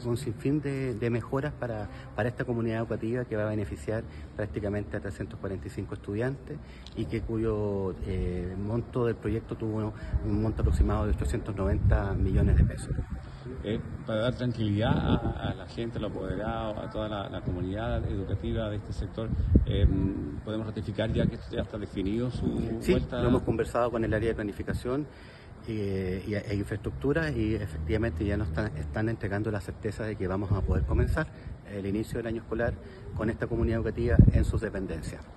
un sinfín de mejoras para esta comunidad educativa que va a beneficiar prácticamente a 345 estudiantes y cuyo monto del proyecto tuvo un monto aproximado de 890 millones de pesos. Para dar tranquilidad a la gente, a los apoderados, a toda la comunidad educativa de este sector, ¿podemos ratificar ya que ya está definido su vuelta? Sí, lo hemos conversado con el área de planificación e infraestructura y efectivamente ya nos están entregando la certeza de que vamos a poder comenzar el inicio del año escolar con esta comunidad educativa en sus dependencias.